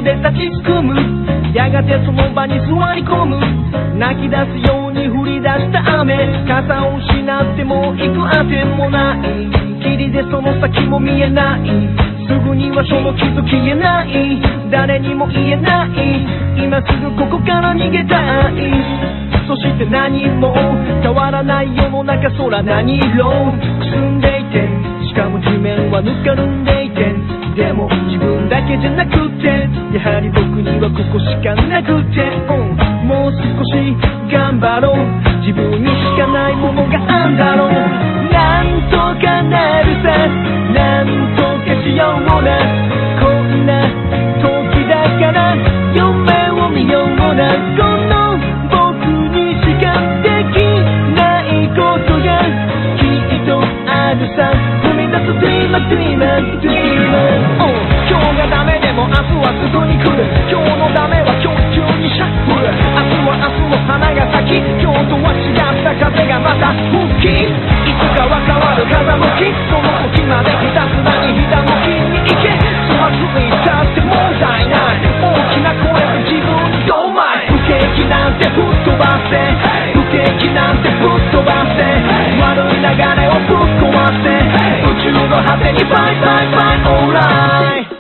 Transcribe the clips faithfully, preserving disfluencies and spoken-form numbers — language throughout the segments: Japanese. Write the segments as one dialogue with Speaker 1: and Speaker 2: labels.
Speaker 1: ドで立ちすくむ。やがてその場に座り込む。泣き出すように降り出した雨。傘を失っても行くあてもない。霧でその先も見えない。すぐにはその傷消えない。誰にも言えない。今すぐここから逃げたい。そして何も変わらない世の中、空何色くすんでいて、しかも地面はぬかるんでいて、でも自分だけじゃなくて、やはり僕にはここしかなくて、うん、もう少し頑張ろう。自分にしかないものがあんだろう。なんとかなるさ、なんとかしような、こんな時だから夢を見ような。この僕にしかできないことがきっとあるさ。踏み出す Dreamer Dreamer Dreamer、oh、今日がダメでも明日はすぐに来る。今日のダメは今日中にシャッフル。明日は明日の花が咲き、今日とは違った風がまた吹き、いつかは変わる風向き。その時までひたすらにひたむきに行け。粗末にしたって問題ない。大きな声で自分にどうまい。不景気なんて吹っ飛ばせ、不景気なんて吹っ飛ばせ、悪い流れをぶっ壊せ、宇宙の果てにバイバイバイオーライ。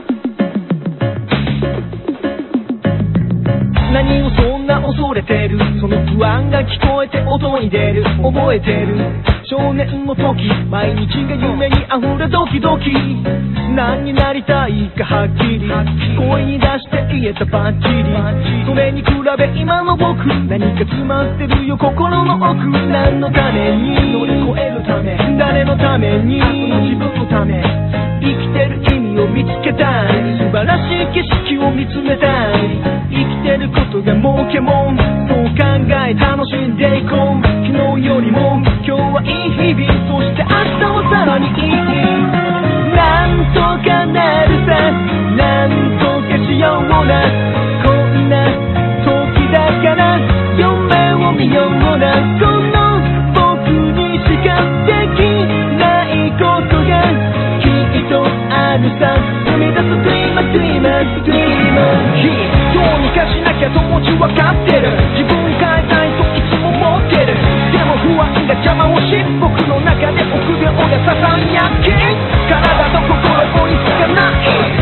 Speaker 1: 何をそんな恐れてる。その不安が聞こえて音に出る。覚えてる少年の時、毎日が夢に溢れドキドキ。何になりたいかはっきり声に出して言えたバッチリ。それに比べ今の僕、何か詰まってるよ心の奥。何のために乗り越えるため、誰のために、自分のため。生きてる意味を見つけたい。素晴らしい景色を見つめたい。生きてることが儲けもん、そう考え楽しんでいこう。昨日よりも今日はいい日々、そして明日はさらにいい。なんとかなるさ、なんとかしような、こんな時だから夢を見ような。この僕にしかできないことがきっとあるさ。踏み出す Dreamer Dreamer Dreamer、どうにかしなきゃと持ち分かってる。自分変えたいといつも思ってる。でも不安が邪魔をし、僕の中で臆病がささやき、体と心追いつかない。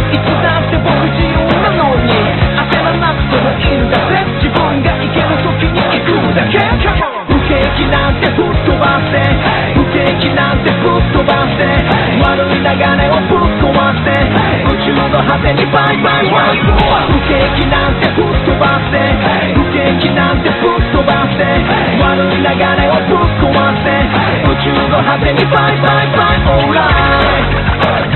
Speaker 1: いつだって僕自由なのに、焦らなくてもいいんだぜ。自分が行ける時に行くだけ。不景気なんて吹っ飛ばせ、不景気なんて吹っ飛ばせ、悪い流れをぶっ壊せ、宇宙の果てにバイバイワンモア。不景気なんて吹っ飛ばせ、不景気なんて吹っ飛ばせ、悪い流れをぶっ壊せ、宇宙の果てにバイバイバイオーライ。